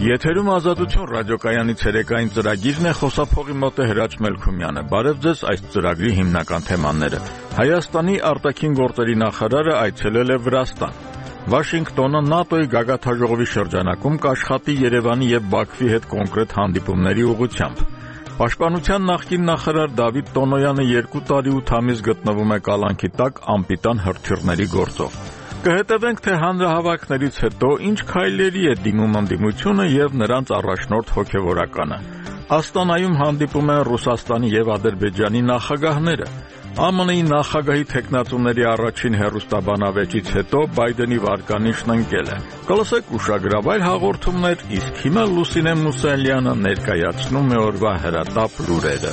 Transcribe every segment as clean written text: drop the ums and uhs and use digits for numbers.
Եթերում Ազատություն ռադիոկայանի ցերեկային ծրագիրն է, խոսափողի մոտ է Հրաչ Մելքումյանը։ Բարև ձեզ, այս ծրագրի հիմնական թեմաները։ Հայաստանի արտաքին գործերի նախարարը այցելել է Վրաստան։ Վաշինգտոնը ՆԱՏՕ-ի գագաթնաժողովի շրջանակում կաշխատի Երևանի եւ Բաքվի հետ կոնկրետ հանդիպումների ուղղությամբ։ Պաշտպանության նախկին նախարար Դավիթ Տոնոյանը 2 տարի 8 ամիս գտնվում է կալանքի տակ անպիտան հրթիռների գործով։ Կհետևենք, թե հանրահավաքներից հետո ինչ քայլերի է դիմում ընդդիմությունը եւ նրանց առաջնորդ հոգեվորականը։ Աստանայում հանդիպում են Ռուսաստանի եւ Ադրբեջանի նախագահները։ ԱՄՆ-ի նախագահի թեկնածուների առաջին հեռուստաբանավեճից հետո Բայդենի վարկանիշն ընկել է։ Կլսեք ուշագրավայր հաղորդումներ, իսկ հիմա Լուսինե Մուսալյանը ներկայացնում է օրվա հրատապ լուրերը։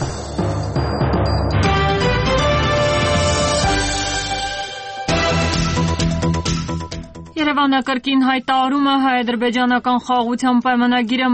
Երևանը կրկին հայտարարում է հայ-ադրբեջանական խաղաղության պայմանագիրը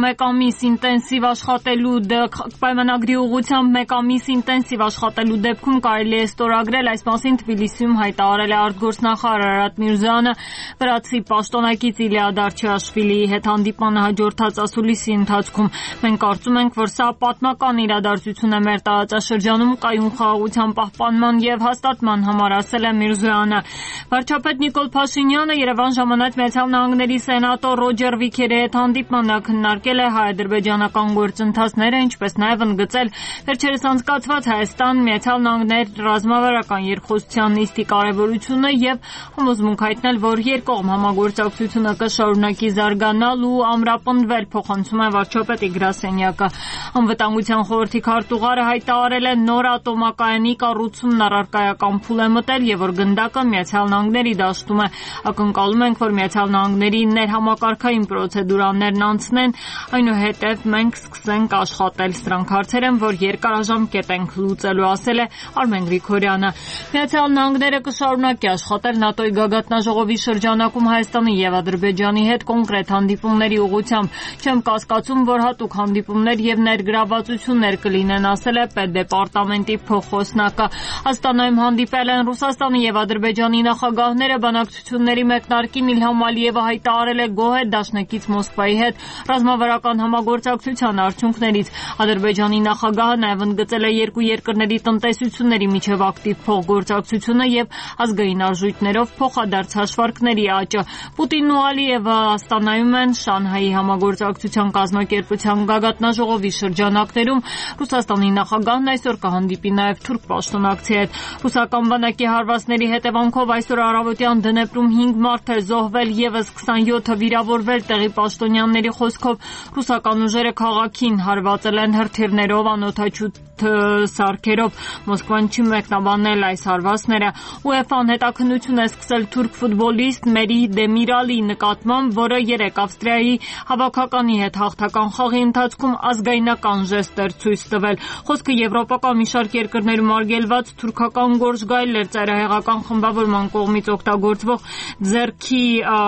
պայմանագրի ուղղությամբ մեկ ամիս ինտենսիվ աշխատելու դեպքում կարելի է ստորագրել, այս մասին Թբիլիսիում հայտարարել է արտգործնախարար Արարատ Միրզոյանը վրացի պաշտոնակից Իլիա Դարչիաշվիլիի հետ հանդիպմանը հաջորդած ասուլիսի ընթացքում։ Մենք կարծում ենք, որ սա պատմական իրադարձություն է մեր տարածաշրջանում կայուն խաղաղության պահպանման եւ հաստատման համար, ասել է Միրզոյանը։ Վարչապետ Նիկոլ Փաշինյանը Երևան ժամանած Միացյալ Նահանգների սենատոր Ռոջեր Վիքերի հետ հանդիպմանը քննարկել է հայ-ադրբեջանական գործընթացները, ինչպես նաև ընդգծել վերջերս անցկացված Հայաստան-Միացյալ Նահանգներ ռազմավարական երկխոսության նիստի կարևորությունը եւ համոզմունք հայտնել, որ երկկողմ համագործակցությունը կշարունակի զարգանալ ու ամրապնդվել, փոխանցում է վարչապետի գրասենյակը։ Անվտանգության խորհրդի քարտուղարը հայտարարել է նոր ատոմակայանի կառուցումն առարկայական փուլ է մտել եւ որ գնդակը Միացյալ Նահանգների դաշտում է։ Ակնկալում ենք, որ Միացյալ Նահանգների ներհամակարգային պրոցեդուրաներն անցնեն, այնուհետև մենք սկսենք աշխատել։ Սրանք հարցեր են, որ երկարաժամկետ ենք լուծելու, ասել է Արմեն Գրիգորյանը։ Միացյալ Նահանգները կշարունակի աշխատել ՆԱՏՕ-ի գագաթնաժողովի շրջանակում Հայաստանի եւ Ադրբեջանի հետ կոնկրետ հանդիպումների ուղղությամբ։ Չեմ կասկածում, որ հատուկ հանդիպումներ եւ ներգրավվածություններ կլինեն, ասել է պետդեպարտամենտի փոխխոսնակը։ Աստանայում հանդիպել են Ռուսաստանի եւ Ադրբեջանի նախագահները, բանակցությունների մեկնարկին Իլհամ Ալիևը հայտարարել է գոհ է դաշնակից Մոսկվայի հետ ռազմավարական համագործակցության արդյունքներից։ Ադրբեջանի նախագահը նաև ընդգծել է երկու երկրների տնտեսությունների միջև ակտիվ փոխգործակցությունը եւ ազգային արժույթներով փոխադարձ հաշվարկների աճը։ Պուտինն ու Ալիևը Աստանայում են Շանհայի համագործակցության կազմակերպության գագաթնաժողովի շրջանակներում։ Ռուսաստանի նախագահն այսօր կհանդիպի նաև թուրք պաշտոնակցի հետ։ Ռուսական բանակի հարվածների հետևանքով այսօր առավոտյան Դնեպրում 5 մարդ է զոհվել, եւս 27-ը վիրավորվել, տեղի պաշտոնյաների խոսքով ռուսական ուժերը քաղաքին հարվածել են հրթիռներով, անօդաչու սարքերով։ Մոսկվան չի մեկնաբանել այս հարվածները։ ՈՒԵՖԱ-ն հետաքննություն է սկսել թուրք ֆուտբոլիստ Մերի Դեմիրալի նկատմամբ, որը երեկ Ավստրիայի հավաքականի հետ հաղթական խաղի ընթացքում ազգայնական ժեստ էր ցույց տվել։ Խոսքը եվրոպական մի շարք երկրներում արգելված թուրքական գործգայլներ ծայրահեղական խմբավորման կողմից օգտագործվող ձեռքի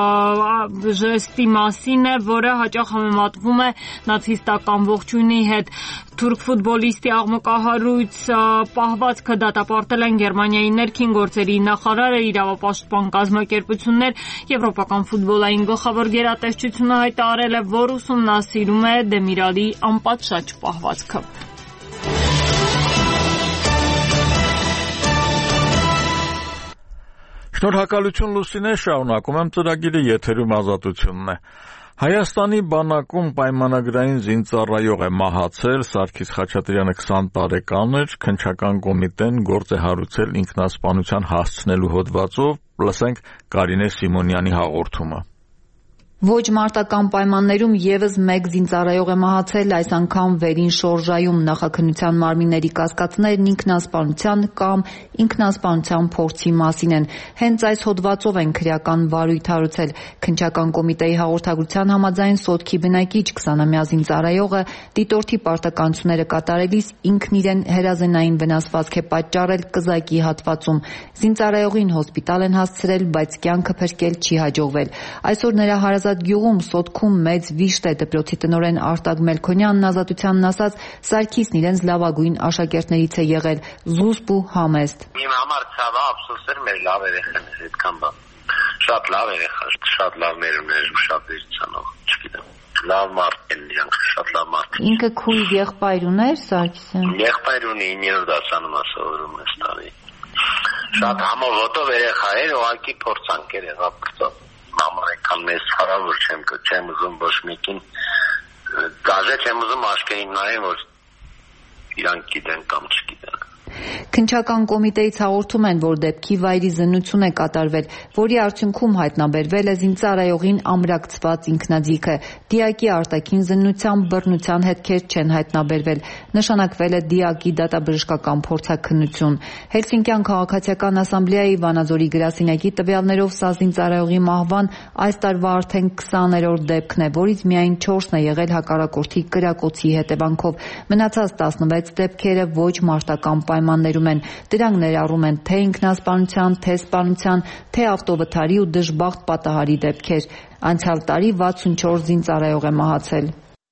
ժեստի մասին է, որը հաճախ համեմատվում է նացիստական ողջույնի հետ։ Թուրք ֆուտբոլիստի աղմկահարույց պահվածքը դատապարտել են Գերմանիայի ներքին գործերի նախարարը, իրավապաշտպան կազմակերպություններ, եվրոպական ֆուտբոլային գլխավոր գերատեսչությունը հայտարարել է, որ ուսումնասիրում է Դեմիրալի անպատշաճ պահվածքը։ Շնորհակալություն Լուսինե, շարունակում եմ ծրագիրը, եթերում Ազատությունն է։ Հայաստանի բանակում պայմանագրային զինծառայող է մահացել, Սարգիս Խաչատրյանը 20 տարեկան էր, քննչական կոմիտեն գործ է հարուցել ինքնասպանության հասցնելու հոդվածով, լսենք Կարինե Սիմոնյանի հաղորդումը։ Ոչ մարտական պայմաններում եւս մեկ զինծառայող է մահացել, այս անգամ վերին շորժայում նախաքննության մարմինների կասկածներն ինքնասպանության կամ ինքնասպանության փորձի մասին են։ Հենց այս հոդվածով են քրեական վարույթ հարուցել։ Քննչական կոմիտեի հաղորդագրության համաձայն սոտքի բնակիչ 20-ամյա զինծառայողը դիտորդի պարտականությունները կատարելիս ինքն իրեն հերազենային վնասվածք է պատճառել կզակի հատվածում։ Զինծառայողին հոսպիտալ են հասցրել, բայց կյանքը փրկել չի հաջողվել։ Այսօր նրա հարազատ գյուղում Սոտքում մեծ վիշտ է դպրոցի տնօրեն Արտակ Մելքոնյանն ազատությանն ասաց, Սարգիսն իրենց լավագույն աշակերտներից է եղել, զուսպ ու համեստ։ Իմ համար ցավը ափսոս էր մեր լավ երեխաներից այդքան բան։ Շատ լավ երեխա, շատ լավ մեր ուներ ու շատ վերցանող, չգիտեմ։ Լավ մարդ են իրանք շատ լավ մարդ։ Ինքը քույր եղբայր ուներ Սարգսյան։ Եղբայր ունի 9-րդ դասանում է սովորում այս տարի։ Շատ համովոտով երեխա էր, ուղղակի փորձանքեր եղավ։ Մաման այնքան մեծ հարավոր չեմ ուզում ոչ մեկին գազե չեմ ուզում աշկերին նայեմ, որ իրանք գիտեն կամ չգիտեն։ Քննչական կոմիտեից հաղորդում են, որ դեպքի վայրի զննություն է կատարվել, որի արդյունքում հայտնաբերվել է զինծառայողին ամրակցված ինքնաձիգը։ Դիակի արտաքին զննությամբ բռնության հետքեր չեն հայտնաբերվել։ Նշանակվել է Դիակի դատաբժշկական փորձաքննություն։ Հելսինկյան քաղաքացիական ասամբլեայի Վանաձորի գրասենյակի տվյալներով սա զինծառայողի մահվան այս տարվա արդեն 20-րդ դեպքն է, որից միայն 4-ն է եղել հակառակորդի կրակոցի հետևանքով։ Մնացած 16 դեպքերը ոչ մարտական պայմաններում են։ Դրանք ներառում են թե ինքնասպանության, թե սպանության, թե ավտովթարի ու դժբախտ պատահարի դեպքեր։ Անցյալ տարի 64 զինծառայող է մահացել։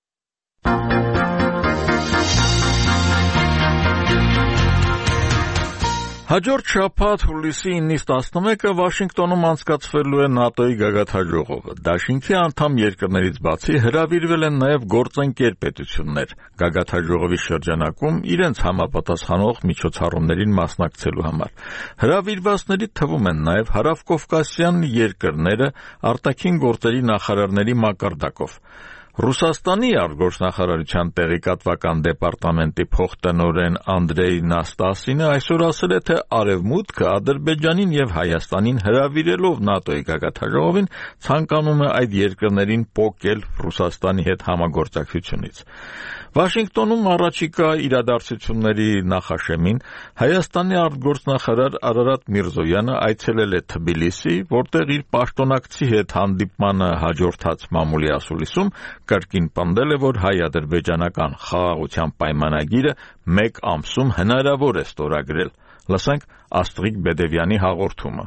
Հաջորդ շաբաթ հուլիսի 9-ից 11-ը Վաշինգտոնում անցկացվելու է ՆԱՏՕ-ի գագաթնաժողովը։ Դաշինքի անդամ երկրներից բացի հրավիրվել են նաև գործընկեր պետություններ գագաթնաժողովի շրջանակում իրենց համապատասխանող միջոցառումներին մասնակցելու համար։ Հրավիրվածների թվում են նաև հարավկովկասյան երկրները արտաքին գործերի նախարարների մակարդակով։ Ռուսաստանի արտգործնախարարության տեղեկատվական դեպարտամենտի փոխտնօրեն Անդրեյ Նաստասինը այսօր ասել է, թե Արևմուտքը Ադրբեջանին եւ Հայաստանին հրավիրելով ՆԱՏՕ-ի գագաթնաժողովին ցանկանում է այդ երկրներին պոկել Ռուսաստանի հետ համագործակցությունից։ Վաշինգտոնում առաջիկա իրադարձությունների նախաշեմին Հայաստանի արտգործնախարար Արարատ Միրզոյանը այցելել է Թբիլիսի, որտեղ իր պաշտոնակցի հետ հանդիպմանը հաջորդած մամուլի ասուլիսում կրկին պնդել է, որ հայ-ադրբեջանական խաղաղության պայմանագիրը 1 ամսում հնարավոր է ստորագրել։ Լսենք Աստրիկ Բեդևյանի հաղորդումը։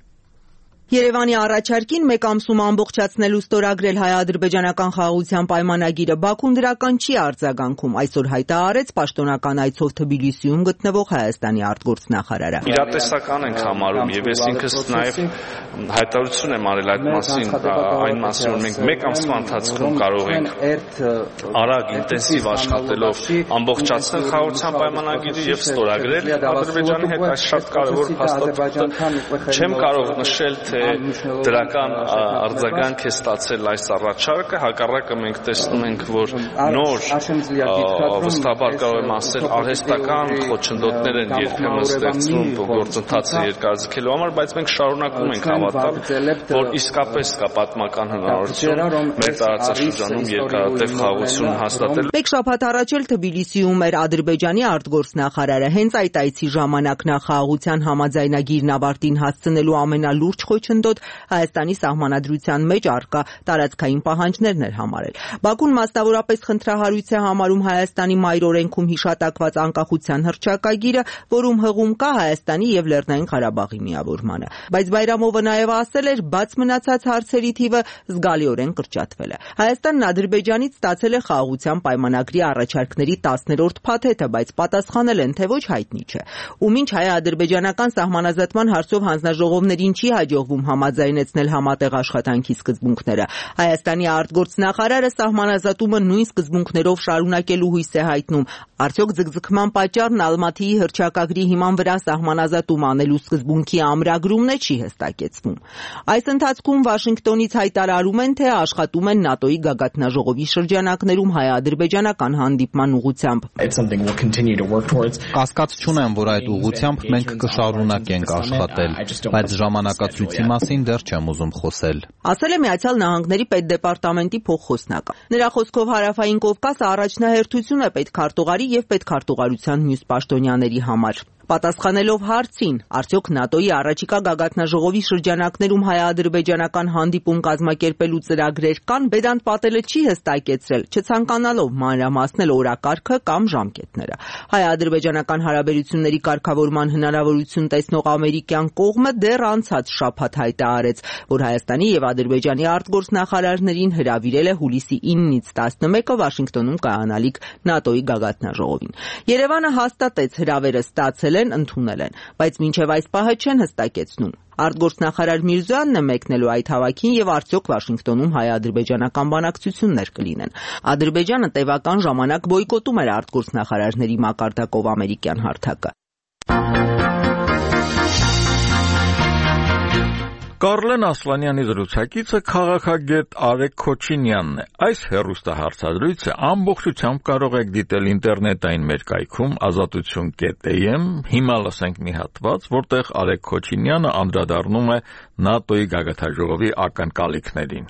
Երևանի առաջարկին 1 ամսում ամբողջացնելու ստորագրել հայ-ադրբեջանական խաղաղության պայմանագիրը Բաքուն դրական չի արձագանքում, այսօր հայտարարեց պաշտոնական այցով Թբիլիսիում գտնվող Հայաստանի արտգործնախարարը։ Իրատեսական ենք համարում եւ ես ինքս նաեւ հայտարարություն եմ արել այդ մասին, այն մասին, որ մենք 1 ամսվա ընթացքում կարող ենք արագ ինտենսիվ աշխատելով ամբողջացնել խաղաղության պայմանագիրը եւ ստորագրել Ադրբեջանի հետ այս շատ կարեւոր փաստաթղթը։ Չեմ կարող նշել, թե դրական արձագանք է ստացել այս առաջարկը, հակառակը մենք տեսնում ենք, որ նոր վստահաբար կարող եմ ասել արհեստական խոչընդոտներ են երբեմն ստեղծվում գործընթացը երկարաձգելու համար, բայց մենք շարունակում ենք հավատալ, որ իսկապես կա պատմական հնարավորություն մեր տարածաշրջանում երկարատև խաղաղություն հաստատելու։ Մեկ շաբաթ առաջ էլ Թբիլիսիում էր Ադրբեջանի արտգործնախարարը, հենց այդ այցի ժամանակ նա խաղաղության համաձայնագիրն ավարտին հասցնելու ամենալուրջ խոչընդոտ Հայաստանի սահմանադրության մեջ առկա տարածքային պահանջներն էր համարել։ Բաքուն մասնավորապես խնդրահարույց է համարում Հայաստանի մայրօրենքում հիշատակված անկախության հռչակագիրը, որում հղում կա Հայաստանի եւ Լեռնային Ղարաբաղի միավորմանը։ Բայց Բայրամովը նաեւ ասել էր, բաց մնացած հարցերի թիվը զգալիորեն կրճատվել է։ Հայաստանն Ադրբեջանից ստացել է խաղաղության պայմանագրի առաջարկների 10-րդ փաթեթը, բայց պատասխանել են, թե ոչ հայտնի չէ։ Ու մինչ հայ-ադրբեջանական սահմանազատման հարցով հանձնաժողովներին չի հաջողվում համաձայնեցնել համատեղ աշխատանքի սկզբունքները։ Հայաստանի արտգործնախարարը սահմանազատումը նույն սկզբունքներով շարունակելու հույս է հայտնում։ Արդյոք ձգձգման պատճառն Ալմաթիի հռչակագրի հիման վրա սահմանազատում անելու սկզբունքի ամրագրումն է, չի հստակեցվում։ Այս ընթացքում Վաշինգտոնից հայտարարում են, թե աշխատում են ՆԱՏՕ-ի գագաթնաժողովի շրջանակներում հայ-ադրբեջանական հանդիպման ուղղությամբ։ Կասկած չունեմ, որ այդ ուղղությամբ մենք կշարունակենք աշխատել, բայց ժամանակացույցի մասին դեռ չեմ ուզում խոսել։ Ասել է Միացյալ Նահանգների պետդեպարտամենտի փոխխոսնակը։ Նրա խոսքով Հարավային Կովկասը առաջնահերթություն է պետքարտուղարի եւ պետքարտուղարության մյուս պաշտոնյաների համար։ Պատասխանելով հարցին, արդյոք ՆԱՏՕ-ի առաջիկա գագաթնաժողովի շրջանակներում հայ-ադրբեջանական հանդիպում կազմակերպելու ծրագրեր կան, Բեդանտ Պատելը չի հստակեցրել, չցանկանալով մանրամասնել օրակարգը կամ ժամկետները։ Հայ-ադրբեջանական հարաբերությունների կարգավորման հնարավորություն տեսնող ամերիկյան կողմը դեռ անցած շաբաթ հայտարարեց, որ Հայաստանի եւ Ադրբեջանի արտգործնախարարներին հրավիրել է հուլիսի 9-ից 11-ը Վաշինգտոնում կայանալիք ՆԱՏՕ-ի գագաթնաժողովին։ Երևանը հաստատեց հրավերը ստացել համոզել են, ընդունել են, բայց մինչև այս պահը չեն հստակեցնում։ Արտգործնախարար Միրզոյանն է մեկնելու այդ հավաքին եւ արդյոք Վաշինգտոնում հայ-ադրբեջանական բանակցություններ կլինեն։ Ադրբեջանը տևական ժամանակ բոյկոտում էր արտգործնախարարների մակարդակով ամերիկյան հարթակը։ Կարլեն Ասլանյանի զրուցակիցը քաղաքագետ Արեգ Քոչինյանն է։ Այս հեռուստահարցադրույցը ամբողջությամբ կարող եք դիտել ինտերնետային մեր կայքում azatutun.am։ Հիմա լսենք մի հատված, որտեղ Արեգ Քոչինյանը անդրադառնում է ՆԱՏՕ-ի գագաթնաժողովի ակնկալիքներին։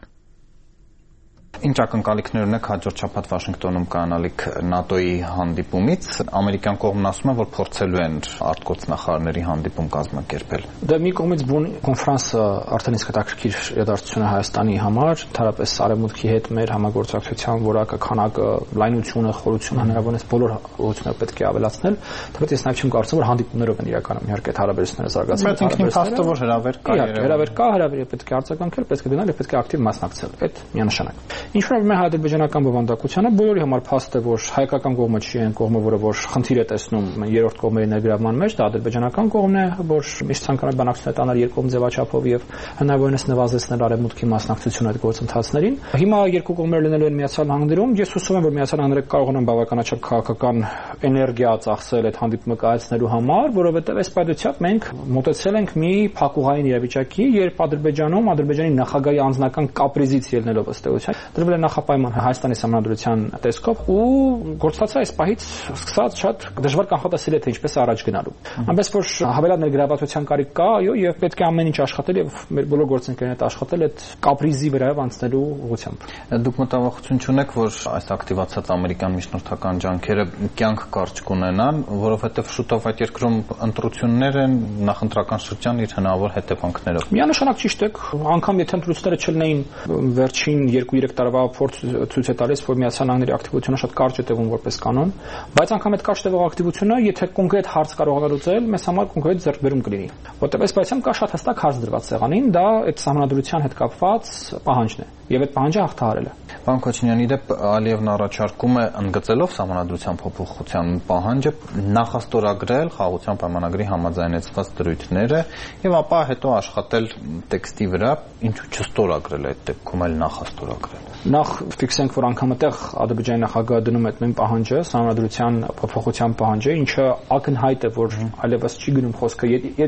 Ինչ ակնկալիքներ ունեք հաջորդ շաբաթ Վաշինգտոնում կայանալիք ՆԱՏՕ-ի հանդիպումից։ Ամերիկյան կողմն ասում է, որ փորձելու են արտգործնախարարների հանդիպում կազմակերպել։ Դա մի կողմից բուն կոնֆերանսը արդեն իսկ հետաքրքիր իրադարձություն է Հայաստանի համար, ընդհանրապես Արևմուտքի հետ մեր համագործակցության որակը, քանակը, լայնությունը, խորությունը հնարավորինս բոլոր ուղղությունները պետք է ավելացնել։ Թեպետ ես նաև չեմ կարծում, որ հանդիպումներով են իրականում իհարկե հարաբերությունները զարգացել։ Բայց ինքնին փաստը որ հրավեր կա, հրավերը պետք է արձագանքել, պետք է գնալ եւ պետք է ակտիվ մասնակցել։ Այդ միանշանակ։ Ինչ որ մեր հայ-ադրբեջանական բովանդակությանը բոլորի համար փաստ է, որ հայկական կողմը չի այն կողմը, որը խնդիր է տեսնում երրորդ կողմերի ներգրավման մեջ, դա ադրբեջանական կողմն է, որ միշտ ցանկանում է բանակցություններ տանել երկկողմ ձևաչափով եւ հնարավորինս նվազեցնել արևմուտքի մասնակցությունը այդ գործընթացներին։ Հիմա երկու կողմերը լինելու են Միացյալ Նահանգներում, ես հուսում եմ, որ Միացյալ Նահանգները կարողանան բավականաչափ քաղաքական էներգիա ծախսել այդ հանդիպումը կայացնելու համար, որովհետեւ այս պայմանությամբ մենք մոտեցել ենք մի փակուղային իրավիճակի, երբ Ադրբեջանի նախագահի անձնական կապրիզից ելնելով ըստ էության դրվել է նախապայման Հայաստանի Սահմանադրության տեսքով ու գործածը այս պահից սկսած շատ դժվար կանխատեսել է թե ինչպես առաջ գնալու։ Այնպես որ հավելյալ ներգրավվածության կարիք կա, այո, եւ պետք է ամեն ինչ աշխատել եւ մեր բոլոր գործընկերներն հետ աշխատել այդ կապրիզի վրայով անցնելու ուղղությամբ։ Դուք մտավախություն չունեք, որ այս ակտիվացած ամերիկյան միջնորդական ջանքերը կյանք կարճ կունենան, որովհետեւ շուտով այդ երկրում ընտրություններ են, նախընտրական շրջան իր հնարավոր հետևանքներով։ Միանշանակ ճիշտ եք, անգամ եթե ընտրությունները չլինեին վերջին 2-3 տարվա փորձ ցույց է տալիս, որ Միացյալ Նահանգների ակտիվությունը շատ կարճ է տևում որպես կանոն, բայց անգամ այդ կարճ տևող ակտիվությունը, եթե կոնկրետ հարց կարողանա լուծել, մեզ համար կոնկրետ ձեռքբերում կլինի։ Որտեղ այս պայմաններում կա շատ հստակ հարց դրված սեղանին, դա այդ սահմանադրության հետ կապված պահանջն է, եւ այդ պահանջը հաղթահարել է։ Պարոն Քոչինյանի դեպ Ալիևն առաջարկում է ընդգծելով սահմանադրության փոփոխության պահանջը նախաստորագրել խաղաղության պայմանագրի համաձայնեցված դրույթները եւ ապա հետո աշխատել տեքստի վրա, ինչու չստորագրել այդ դեպքում էլ նախաստորագրել։ Նախ ֆիքսենք, որ անգամ այդտեղ Ադրբեջանի նախագահը դնում է այդ նույն պահանջը, սահմանադրության փոփոխության պահանջը, ինչը ակնհայտ է, որ այլևս չի գնում խոսքը։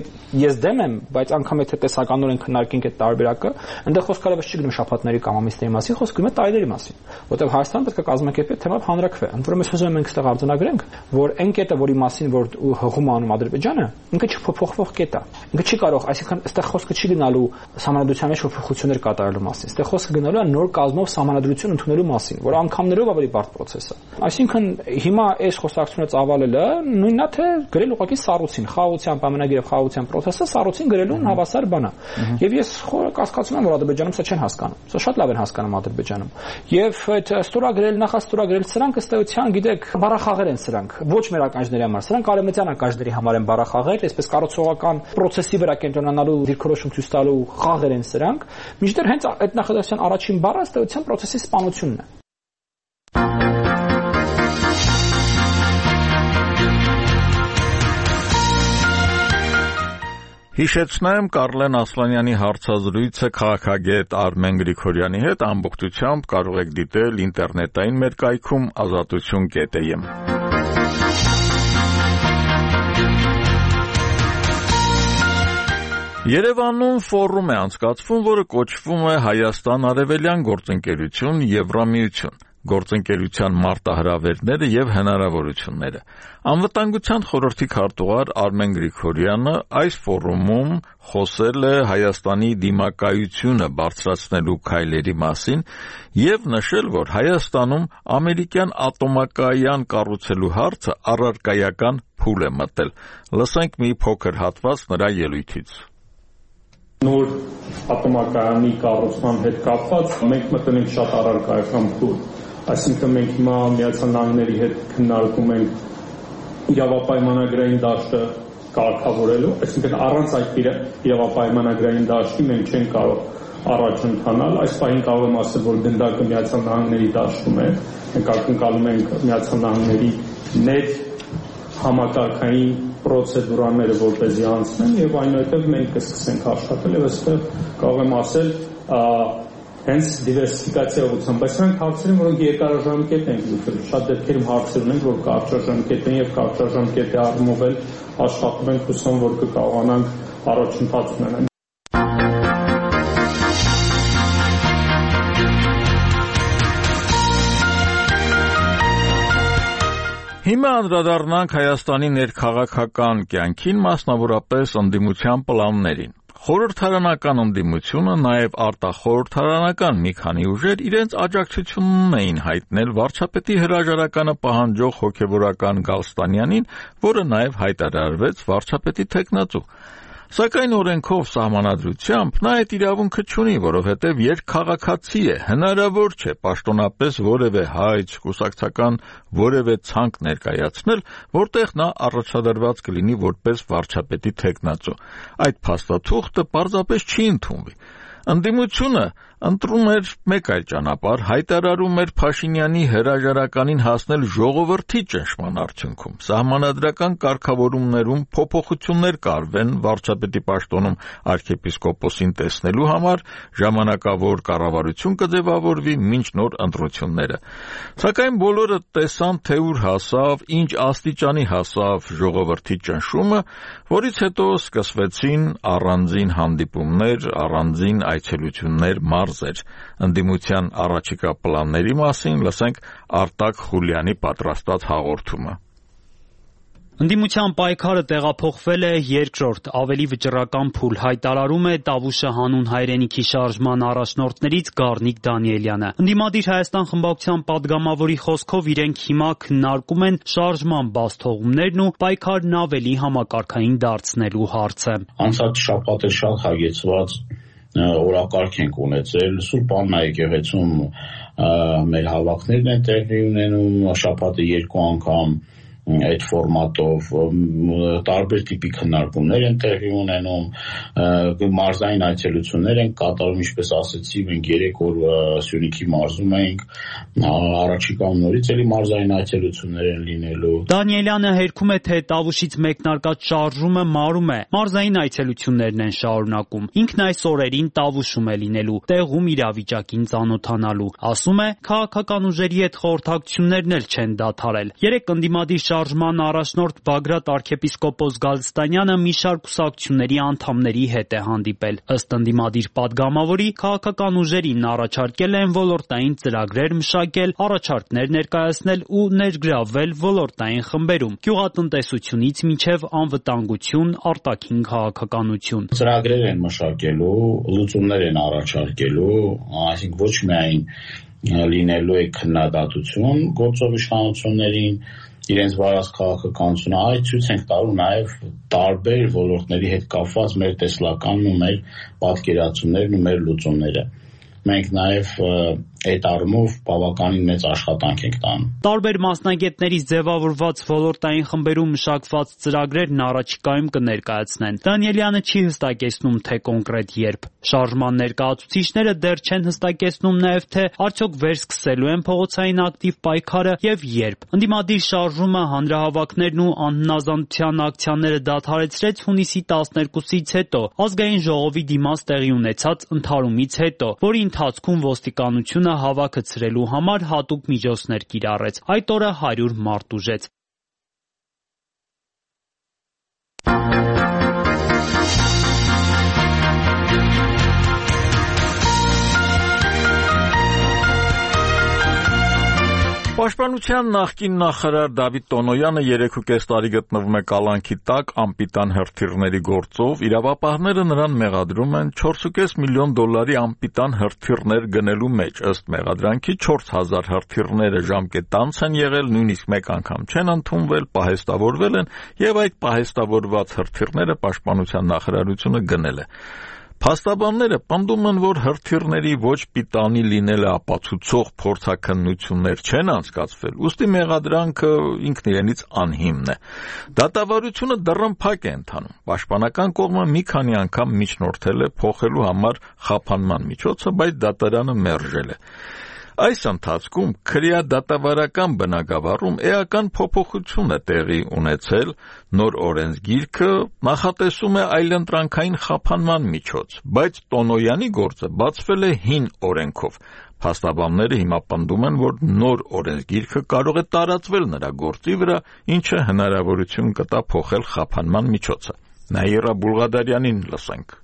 Ես դեմ եմ, բայց անգամ եթե տեսականորեն քննարկենք այդ տարբերակը, այնտեղ խոսքը այլևս չի գնում շաբաթների կամ ամիսների մասին, խոսքը գնում է տարիների մասին, որտեղ Հայաստանը պետք է կազմակերպի թեմայով հանրակրվե։ Ընդ որում ես ուզում եմ մենք այստեղ արձանագրենք, որ այն կետը, որի մասին որ հղում անում Ադրբեջանը, ինքը չփոփոխվող կետ է։ Ինքը չի կարող, այսինքն այստեղ խոսքը չի գնալու սահմանադրության մեջ փոփոխություններ կատարելու մասին։ Այստեղ խոսքը գնալու է նոր կազմով սահմանադրություն ընդունելու մասին, որ անգամներով ավելի բարդ process է։ Այսինքն հիմա այս խոսակցությունը ծավալելը նույնն է թե գրել ուղղակի սառուցին, խաղաղության պայմանագիրը, խաղաղության process-ը սառուցին գրելուն հավասար բան է։ Եվ ես կասկածում եմ, որ Ադրբեջանում սա չեն հասկանում։ Սա շատ լավ են հասկանում Ադրբեջանում։ Եվ այդ ստորագրել, նախաստորագրել սրանք ըստ էության, գիտեք, բառախաղեր են սրանք։ Ոչ մեր ականջների համար, սրանք արևմտյան ականջների համար են բառախաղեր, այսպես կառուցողական process-ի վրա կենտրոնանալու դիրքորոշում ցույց տալու խաղեր են սրանք։ Մինչդեռ հենց այդ նախադասության առաջին բառը ըստ էության process-ի սպանությունն է։ Հիշեցնեմ Կարլեն Ասլանյանի հարցազրույցը քաղաքագետ Արմեն Գրիգորյանի հետ ամբողջությամբ կարող եք դիտել ինտերնետային մեր կայքում azatutun.am։ Երևանում ֆորում է անցկացվում, որը կոչվում է Հայաստան Արևելյան գործընկերություն Եվրամիություն, գործընկերության մարտահրավերները եւ հնարավորությունները։ Անվտանգության խորհրդի քարտուղար Արմեն Գրիգորյանը այս ֆորումում խոսել է Հայաստանի դիմակայությունը բարձրացնելու քայլերի մասին եւ նշել, որ Հայաստանում ամերիկյան ատոմակայան կառուցելու հարցը առարկայական փուլ է մտել։ Լսենք մի փոքր հատված նրա ելույթից։ Նոր ատոմակայանի կառուցման հետ կապված մենք մտնում ենք շատ առարկայական փուլ։ Այսինքն մենք հիմա Միացյալ Նահանգների հետ քննարկում ենք իրավապայմանագրային դաշտը կարգավորելու, այսինքն առանց այդ իրավապայմանագրային դաշտի մենք չենք կարող առաջ ընթանալ։ Այս պահին կարող եմ ասել, որ գնդակը Միացյալ Նահանգների դաշտում է։ Մենք ակնկալում ենք Միացյալ Նահանգների նետ համակարգային պրոցեդուրաները որպեսզի անցնեն եւ այնուհետեւ մենք կսկսենք աշխատել եւ այստեղ կարող եմ ասել հենց դիվերսիֆիկացիա ուղղությամբ, բայց մենք հարցեր են, որոնք երկարաժամկետ են լուծել։ Շատ դեպքերում հարցեր ունենք, որ կարճաժամկետ են եւ կարճաժամկետի առումով էլ աշխատում ենք, հուսամ, որ կկարողանանք առաջընթաց ունենալ։ Հիմա անդրադառնանք Հայաստանի ներքաղաքական կյանքին, մասնավորապես ընդդիմության պլաններին։ Խորհրդարանական ընդդիմությունը, նաև արտախորհրդարանական մի քանի ուժեր իրենց աջակցությունն էին հայտնել վարչապետի հրաժարականը պահանջող հոգևորական Գալստանյանին, որը նաև հայտարարվեց վարչապետի թեկնածու։ Սակայն օրենքով սահմանադրությամբ նա այդ իրավունքը չունի, որովհետև երկքաղաքացի է, հնարավոր չէ պաշտոնապես որևէ հայց, կուսակցական որևէ ցանկ ներկայացնել, որտեղ նա առաջադրված կլինի որպես վարչապետի թեկնածու։ Այդ փաստաթուղթը պարզապես չի ընդունվի։ Ընդդիմությունը ընտրում էր մեկ այլ ճանապարհ, հայտարարում էր Փաշինյանի հրաժարականին հասնել ժողովրդի ճնշման արդյունքում։ Սահմանադրական կարգավորումներում փոփոխություններ կարվեն վարչապետի պաշտոնում arczepiskoposին տեսնելու համար, ժամանակավոր կառավարություն կձևավորվի մինչ նոր ընտրությունները։ Սակայն բոլորը տեսան, թե ուր հասավ, ինչ աստիճանի հասավ ժողովրդի ճնշումը, որից հետո սկսվեցին առանձին հանդիպումներ, առանձին այցելություններ մարզեր։ Ընդդիմության առաջիկա պլանների մասին լսենք Արտակ Խուլյանի պատրաստած հաղորդումը։ Ընդդիմության պայքարը տեղափոխվել է երկրորդ, ավելի վճռական փուլ, հայտարարում է Տավուշը հանուն հայրենիքի շարժման առաջնորդներից Գառնիկ Դանիելյանը։ Ընդդիմադիր Հայաստան խմբակցության падգամավորի խոսքով իրենք հիմա քննարկում են շարժման բացթողումներն ու պայքարն ավելի համակարգային դարձնելու հարցը։ Անցած շաբաթ շատ հագեցված օրակարգ ենք ունեցել, Սուրբ Աննա եկեղեցում մեր հավաքներն են տեղի ունենում, շաբաթը 2 անգամ այդ ֆորմատով տարբեր տիպի քննարկումներ են տեղի ունենում, մարզային այցելություններ են կատարում, ինչպես ասեցի, մենք 3 օր Սյունիքի մարզում ենք, առաջիկայում նորից էլի մարզային այցելություններ են լինելու։ Դանիելյանը հերքում է, թե Տավուշից մեկնարկած շարժումը մարում է, մարզային այցելություններն են շարունակում։ Ինքն այս օրերին Տավուշում է լինելու, տեղում իրավիճակին ծանոթանալու։ Ասում է, քաղաքական ուժերի հետ խորհրդակցություններն էլ չեն դադարել։ 3 ընդդիմադիր շարժման առաջնորդ Բագրատ arczepiskopos Գալստանյանը մի շարք կուսակցությունների անդամների հետ է հանդիպել։ Ըստ ընդդիմադիր падգամավորի, քաղաքական ուժերին առաջարկել են ոլորտային ծրագրեր մշակել, առաջարկներ ներկայացնել ու ներգրավվել ոլորտային խմբերում՝ գյուղատնտեսությունից մինչև անվտանգություն, արտաքին քաղաքականություն։ Ծրագրեր են մշակելու, լուծումներ են առաջարկելու, այսինքն ոչ միայն լինելու է քննադատություն գործող իշխանություններին, իրենց վարած քաղաքականությունը, այլ ցույց ենք տալու նաև տարբեր ոլորտների հետ կապված մեր տեսլականն ու մեր պատկերացումներն ու մեր լուծումները։ Մենք նաև այդ առումով բավականին մեծ աշխատանք ենք տանում։ Տարբեր մասնագետներից ձևավորված ոլորտային խմբերում մշակված ծրագրերն առաջիկայում կներկայացնեն։ Դանիելյանը չի հստակեցնում, թե կոնկրետ երբ։ Շարժման ներկայացուցիչները դեռ չեն հստակեցնում նաև, թե արդյոք վերսկսելու են փողոցային ակտիվ պայքարը եւ երբ։ Ընդդիմադիր շարժումը հանրահավաքներն ու անհնազանդության ակցիաները դադարեցրեց հունիսի 12-ից հետո, ազգային ժողովի դիմաց տեղի ունեցած ընդհարումից հետո, որի ընթացքում ոստիկանությունը հավաքը ցրելու համար հատուկ միջոցներ կիրառեց։ Այդ օրը 100 մարդ ուժեց։ Պաշտպանության նախկին նախարար Դավիթ Տոնոյանը 3.5 տարի գտնվում է կալանքի տակ անպիտան հրթիռների գործով, իրավապահները նրան մեղադրում են $4.5 միլիոն անպիտան հրթիռներ գնելու մեջ, ըստ մեղադրանքի 4000 հրթիռները ժամկետանց են եղել, նույնիսկ մեկ անգամ չեն ընդունվել, պահեստավորվել են եւ այդ պահեստավորված հրթիռները պաշտպանության նախարարությունը գնել է։ Փաստաբանները պնդում են, որ հրթիռների ոչ պիտանի լինելը ապացուցող փորձաքննություններ չեն անցկացվել, ուստի մեղադրանքը ինքն իրենից անհիմն է։ Դատավարությունը դռնփակ է ընթանում։ Պաշտպանական կողմը մի քանի անգամ միջնորդել է փոխելու համար խափանման միջոցը, բայց դատարանը մերժել է։ Այս ընթացքում քրեադատավարական բնագավառում էական փոփոխություն է տեղի ունեցել, նոր օրենսգիրքը նախատեսում է այլընտրանքային խափանման միջոց, բայց Տոնոյանի գործը բացվել է հին օրենքով։ Փաստաբանները հիմա պնդում են, որ նոր օրենսգիրքը կարող է տարածվել նրա գործի վրա, ինչը հնարավորություն կտա փոխել խափանման միջոցը։ Նաիրա Բուլղադարյանին լսենք։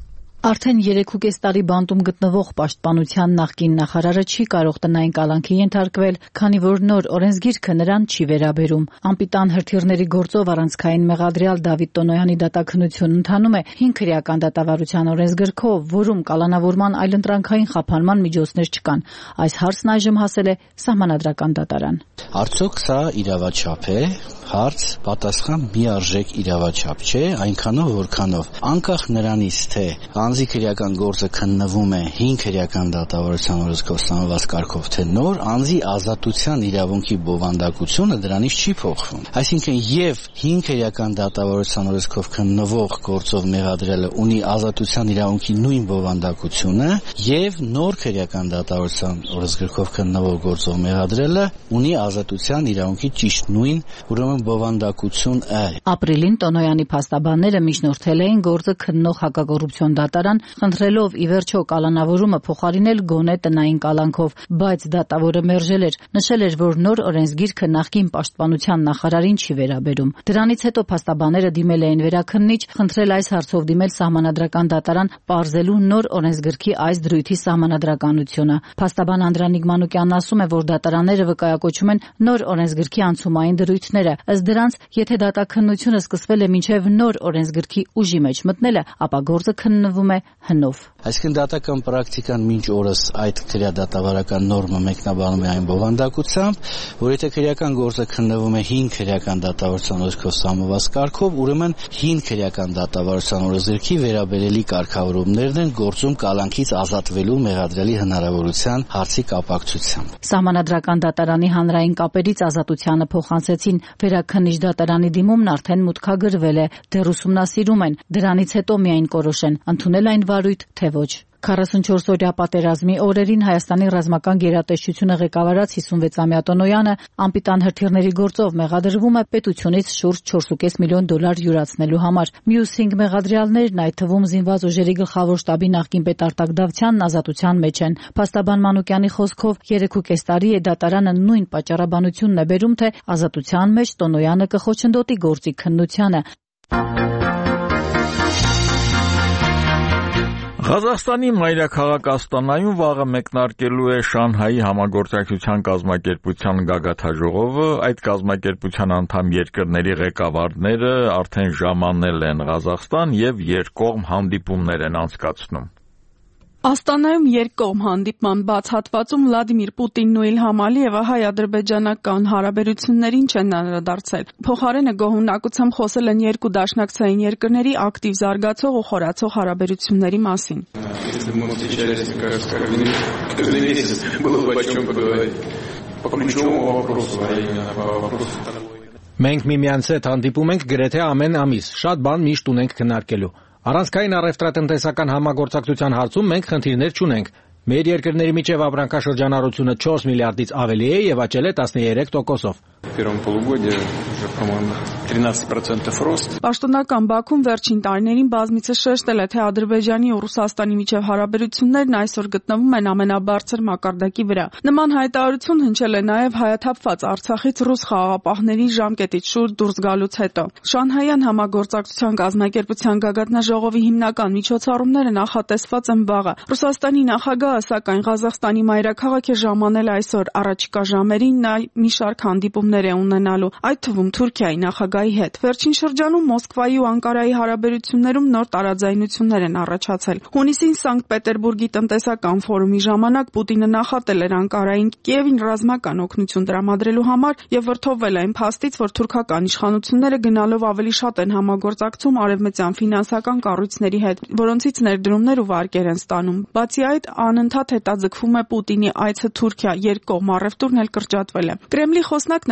Արդեն 3.5 տարի բանտում գտնվող պաշտպանության նախկին նախարարը չի կարող տնային կալանքի ենթարկվել, քանի որ նոր օրենսգիրքը նրան չի վերաբերում։ Անպիտան հրթիռների գործով առանցքային մեղադրյալ Դավիթ Տոնոյանի դատաքննությունն ընթանում է հին քրեական դատավարության օրենսգրքով, որում կալանավորման այլընտրանքային խափանման միջոցներ չկան։ Այս հարցն այժմ հասել է Սահմանադրական դատարան։ Արդյոք սա իրավաչափ է։ Հարց, պատասխան միարժեք իրավաչափ չէ, այնքանով որքանով անկախ նրանից թե անձի քրեական գործը քննվում է հին քրեական դատավարության օրենսգրքով ստանված կարգով, թե նոր, անձի ազատության իրավունքի բովանդակությունը դրանից չի փոխվում։ Այսինքն եւ հին քրեական դատավարության օրենսգրքով քննվող գործով մեղադրելը ունի ազատության իրավունքի նույն բովանդակությունը, եւ նոր քրեական դատավարության օրենսգրքով քննվող գործով մեղադրելը ունի ազատության իրավունքի ճիշտ նույն, ուրեմն բովանդակություն է։ Ապրիլին Տոնոյանի փաստաբանները միջնորդել էին գործը քննող հակակոռուպցիոն դատարան, խնդրելով ի վերջո կալանավորումը փոխարինել գոնե տնային կալանքով, բայց դատավորը մերժել էր, նշել էր, որ նոր օրենսգիրքը նախկին պաշտպանության նախարարին չի վերաբերում։ Դրանից հետո փաստաբանները դիմել էին վերաքննիչ, խնդրել այս հարցով դիմել Սահմանադրական դատարան պարզելու նոր օրենսգրքի այս դրույթի սահմանադրականությունը։ Փաստաբան Անդրանիկ Մանուկյանն ասում է, որ դատարանները վկայակոչում են նոր օրենսգրքի անցումային դրույթները։ Ըստ դրանց, եթե դատաքննությունը սկսվել է մինչև նոր օրենսգրքի ուժի մեջ մտնելը, ապա գործը քննվում է հնով։ Այսինքն դատական պրակտիկան մինչ օրս այդ քրեադատավարական նորմը մեկնաբանում է այն բովանդակությամբ, որ եթե քրեական գործը քննվում է հին քրեական դատավարության օրենսգրքով սահմանված կարգով, ուրեմն հին քրեական դատավարության օրենսգրքի վերաբերելի կարգավորումներն են գործում կալանքից ազատվելու մեղադրելի հնարավորության հարցի կապակցությամբ։ Սահմանադրական դատարանի հանրային կապերից ազատությանը փոխանցեցին Վերաքննիչ դատարանի դիմումն արդեն մուտքագրվել է, դեռ ուսումնասիրում են, դրանից հետո միայն կորոշեն ընդունել այն վարույթ, թե ոչ։ 44-օրյա պատերազմի օրերին Հայաստանի ռազմական գերատեսչությունը ղեկավարած 56-ամյա Տոնոյանը անպիտան հրթիռների գործով մեղադրվում է պետությունից շուրջ $4.5 միլիոն յուրացնելու համար։ Մյուս 5 մեղադրյալներն, այդ թվում զինված ուժերի գլխավոր շտաբի նախկին պետ Արտակ Դավթյանն, ազատության մեջ են։ Փաստաբան Մանուկյանի խոսքով 3.5 տարի է դատարանը նույն պատճառաբանությունն է բերում, թե ազատության մեջ Տոնոյանը կխոչընդոտի գործի քննությանը։ Ղազախստանի մայրաքաղաք Աստանայում վաղը մեկնարկելու է Շանհայի համագործակցության կազմակերպության գագաթաժողովը, այդ կազմակերպության անդամ երկրների ղեկավարները արդեն ժամանել են Ղազախստան եւ երկկողմ հանդիպումներ են անցկացնում։ Աստանայում երկկողմ հանդիպման բաց հատվածում Վլադիմիր Պուտինն ու Իլհամ Ալիևը հայ-ադրբեջանական հարաբերություններին չեն անդրադարձել։ Փոխարենը գոհունակությամբ խոսել են երկու դաշնակցային երկրների ակտիվ զարգացող ու խորացող հարաբերությունների մասին։ Մենք միմյանց հետ հանդիպում ենք գրեթե ամեն ամիս, շատ բան միշտ ունենք քննարկելու։ Առանցքային առևտրատնտեսական համագործակցության հարցում մենք խնդիրներ չունենք։ Մեր երկրների միջև ապրանքաշրջանառությունը 4 միլիարդից ավելի է եւ աճել է 13%-ով։ Պաշտոնական Բաքուն վերջին տարիներին բազմիցս շեշտել է, թե Ադրբեջանի ու Ռուսաստանի միջև հարաբերություններն այսօր գտնվում են ամենաբարձր մակարդակի վրա։ Նման հայտարարություն հնչել է նաև հայաթափված Արցախից ռուս խաղաղապահների ժամկետից շուրջ դուրս գալուց հետո։ Շանհայյան համագործակցության կազմակերպության գագաթնաժողովի հիմնական միջոցառումները նախատեսված են վաղը։ Ռուսաստանի նախագահը, սակայն Ղազախստանի մայրաքաղաք է ժամանել այսօր, առաջիկա ժամերին նա մի շարք հանդիպումներ է ունենալու, այդ թվում Թուրքիայի նախագահի հետ։ Վերջին շրջանում Մոսկվայի ու Անկարայի հարաբերություններում նոր տարաձայնություններ են առաջացել։ Հունիսին Սանկտ Պետերբուրգի տնտեսական ֆորումի ժամանակ Պուտինը նախատել էր Անկարային Կիևին ռազմական օգնություն տրամադրելու համար եւ վրթովվել այն փաստից, որ թուրքական իշխանությունները գնալով ավելի շատ են համագործակցում արևմտյան ֆինանսական կառույցների հետ, որոնցից ներդրումներ ու վարկեր են ստանում։ Բացի այդ, անընդհատ հետաձգվում է Պուտինի այցը Թուրքիա, երկկողմ առևտուրն էլ կրճատվել է։ Կրեմլի խոսնակն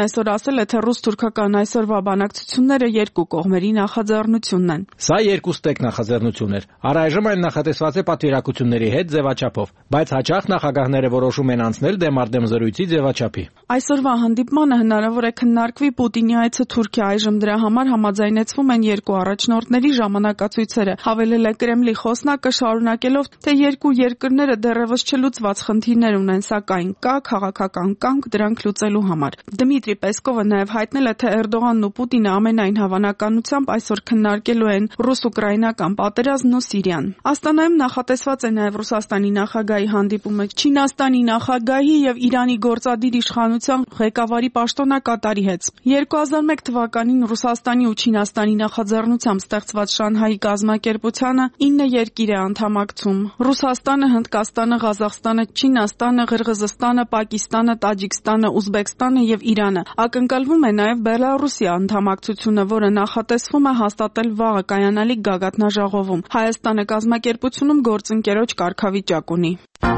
այսօր ասել է, թե ռուս-թուրքական այսօրվա բանակցությունները երկու կողմերի նախաձեռնությունն են։ Սա երկու ստեկ նախաձեռնություն էր։ Առայժմ այն նախատեսված է պատվիրակությունների հետ ձևաչափով, բայց հաճախ նախագահները որոշում են անցնել դեմարդեմ զրույցի ձևաչափի։ Այսօրվա հանդիպմանը հնարավոր է քննարկվի Պուտինի այցը Թուրքիա, այժմ դրա համար համաձայնեցվում են երկու առաջնորդների ժամանակացույցերը, հավելել է Կրեմլի խոսնակը, շարունակելով, թե երկու երկրները դեռևս չլուծված խնդիրներ ունեն, սակայն կա քաղաքական կանգ դրանք լուծելու համար։ Դմիտրի Պեսկովը նաև հայտնել է, թե Էրդողանն ու Պուտինը ամենայն հավանականությամբ այսօր քննարկելու են ռուս-ուկրաինական պատերազմն ու Սիրիան։ Աստանայում նախատեսված է նաև Ռուսաստանի նախագահի հանդիպումը Չինաստանի նախագահի եւ Իրանի գործադիր իշխանության ղեկավարի պաշտոնակատարի հետ։ 2001 թվականին Ռուսաստանի ու Չինաստանի նախաձեռնությամբ ստեղծված Շանհայի կազմակերպությանը 9 երկիր է անդամակցում։ Ռուսաստանը, Հնդկաստանը, Ղազախստանը, Չինաստանը, Ղրղզստանը, Պակիստանը, Տաջիկստանը, Ուզբեկստանը եւ Իրանը։ Ակնկալվում է նաեւ Բելարուսի անդամակցությունը, որը նախատեսվում է հաստատել վաղը կայանալիք գագաթնաժողովում։ Հայաստանը կազմակերպությունում գործընկերոջ կարգավիճակ ունի։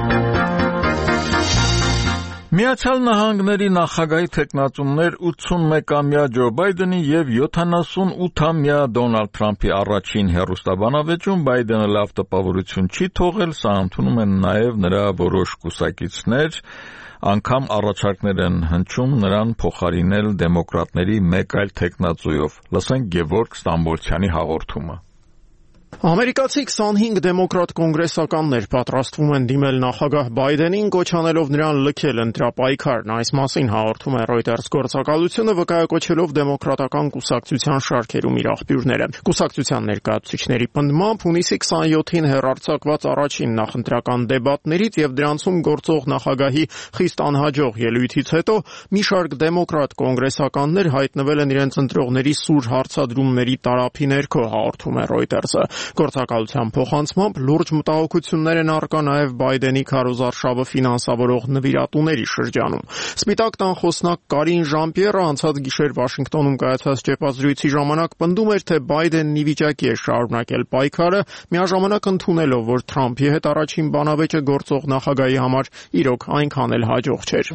Միացյալ Նահանգների նախագահի թեկնածուներ 81-ամյա Ջո Բայդենի եւ 78-ամյա Դոնալդ Թրամփի առաջին հեռուստաբանավեճում Բայդենը լավ տպավորություն չի թողել, սա ընդունում են նաեւ նրա որոշ կուսակիցներ, անգամ առաջարկներ են հնչում նրան փոխարինել դեմոկրատների մեկ այլ թեկնածուով։ Լսենք Գևորգ Ստամբոլցյանի հաղորդումը։ Ամերիկացի 25 դեմոկրատ կոնգրեսականներ պատրաստվում են դիմել նախագահ Բայդենին, կոչ անելով նրան լքել ընտրապայքարն։ Այս մասին հաղորդում է Reuters գործակալությունը, վկայակոչելով դեմոկրատական կուսակցության շարքերում իր աղբյուրները։ Կուսակցության ներկայացուցիչների պնդմամբ հունիսի 27-ին հեռարձակված առաջին նախընտրական դեբատներից եւ դրանցում գործող նախագահի խիստ անհաջող ելույթից հետո մի շարք դեմոկրատ կոնգրեսականներ հայտնվել են իրենց ընտրողների սուր հարցադրումների տարափի ներքո, հաղորդում է Reuters-ը։ Գործակալության փոխանցմամբ լուրջ մտահոգություններ են առկա նաև Բայդենի քարոզարշավը ֆինանսավորող նվիրատուների շրջանում։ Սպիտակ տան խոսնակ Կարին Ժան-Պիերը անցած գիշեր Վաշինգտոնում կայացած ճեպազրույցի ժամանակ պնդում էր, թե Բայդենն ի վիճակի է շարունակել պայքարը, միաժամանակ ընդունելով, որ Թրամփի հետ առաջին բանավեճը գործող նախագահի համար իրոք այնքան էլ հաջող չէր։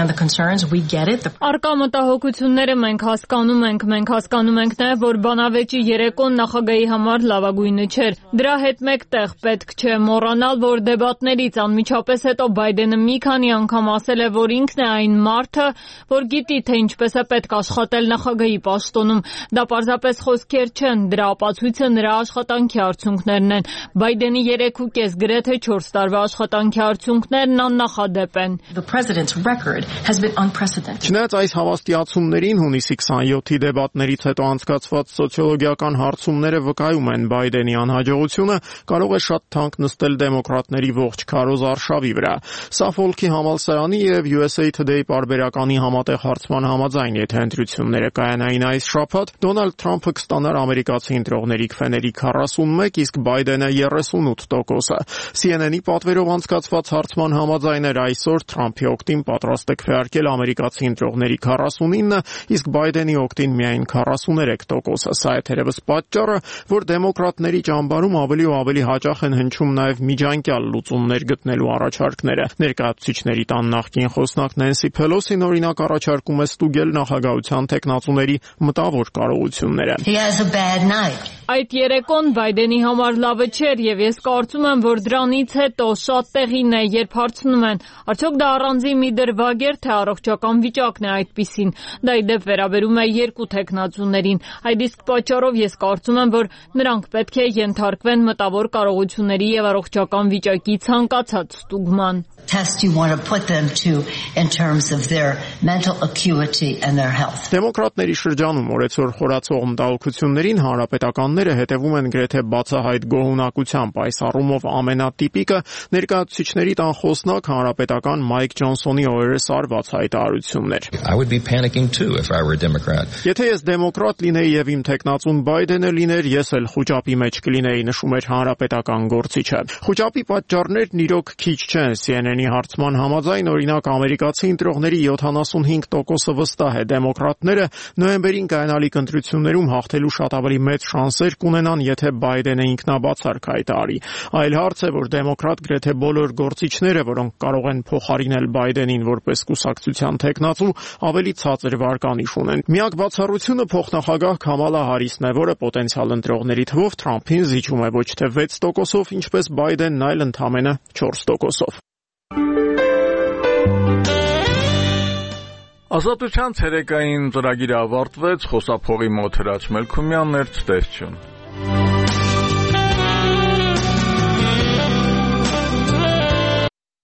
Առկա մտահոգությունները մենք հասկանում ենք նաև, որ բանավեճի երեկոն նախագահի համար լավագույնը չէր։ Դրա հետ մեկտեղ պետք չէ մոռանալ, որ դեբատներից անմիջապես հետո Բայդենը մի քանի անգամ ասել է, որ ինքն է այն մարդը, որ գիտի, թե ինչպես է պետք աշխատել նախագահի պաշտոնում։ Դա պարզապես խոսքեր չեն, դրա ապացույցը նրա աշխատանքի արդյունքներն են։ Բայդենի 3.5 գրեթե 4 տարվա աշխատանքի արդյունքներն աննախադեպ են։ Չնայած այս հավաստիացումներին հունիսի 27-ի դեբատներից հետո անցկացված սոցիոլոգիական հարցումները վկայում են Բայդենի անհաջողությունը կարող է շատ թանկ նստել դեմոկրատների ողջ քարոզարշավի վրա։ Սաֆոլքի համալսարանի եւ USA Today պարբերականի համատեղ հարցման համաձայն, եթե ընտրությունները կայանային այս շաբաթ, Դոնալդ Թրամփը կստանար ամերիկացի ընտրողների քվեների 41, իսկ Բայդենը 38%։ CNN-ի պատվերով անցկացված հարցման համաձայն էր այսօր Թրամփի օգտին պատրաստ է քվեարկել ամերիկացի ընտրողների 49, իսկ Բայդենի օգտին միայն 43%։ Սա է թերևս պատճառը, որ դեմոկրատների ճամբարում ավելի ու ավելի հաճախ են հնչում նաև միջանկյալ լուծումներ գտնելու առաջարկները։ Ներկայացուցիչների տան նախկին խոսնակ Նենսի Փելոսին օրինակ առաջարկում է ստուգել նախագահության թեկնածուների մտավոր կարողությունները։ Այդ երեկոն Բայդենի համար լավը չէր եւ ես կարծում եմ, որ դրանից հետո շատ տեղին է, երբ հարցնում են, արդյոք դա առանձին մի դրվագ էր, թե առողջական վիճակն է այդպիսին։ Դա ի դեպ վերաբերում է երկու թեկնածուներին։ Այդ իսկ պատճառով ես կարծում եմ, որ նրանք պետք է ենթարկվեն մտավոր կարողությունների եւ առողջական վիճակի ցանկացած ստուգման։ Test you want to put them to in terms of their mental acuity and their health. Դեմոկրատների շրջանում օրեցօր խորացող մտահոգություններին հանրապետականները հետևում են գրեթե բացահայտ գոհունակությամբ։ Այս առումով ամենատիպիկը ներկայացուցիչների տան խոսնակ հանրապետական Մայք Ջոնսոնի օրերս արված հայտարարությունն էր։ I would be panicking too if I were a Democrat. Եթե ես դեմոկրատ լինեի եւ իմ թեկնածուն Բայդենը լիներ, ես էլ խոճապի մեջ կլինեի, նշում էր հանրապետական գործիչը։ Խոճապի պատճառներն իրոք քիչ չեն։ CNN-ի հարցման համաձայն, օրինակ, ամերիկացի ընտրողների 75%-ը վստահ է դեմոկրատները նոյեմբերին կայանալիք ընտրություններում հաղթելու շատ ավելի մեծ շանսեր կունենան, եթե Բայդենը ինքնաբացարկ հայտարարի։ Այլ հարց է, որ դեմոկրատ գրեթե բոլոր գործիչները, որոնք կարող են փոխարինել Բայդենին որպես կուսակցության թեկնածու, ավելի ցածր վարկանիշ ունեն։ Միակ բացառությունը փոխնախագահ Քամալա Հարիսն է, որը պոտենցիալ ընտրողների թվով Թրամփին զիջում է ոչ թե 6%-ով, ինչպես Բայդենն, այլ ընդամենը 4%-ով։ Ազատության ցերեկային ծրագիրը ավարտվեց, խոսափողի մոտ Հրաչ Մելքումյանն էր, ցտեսություն։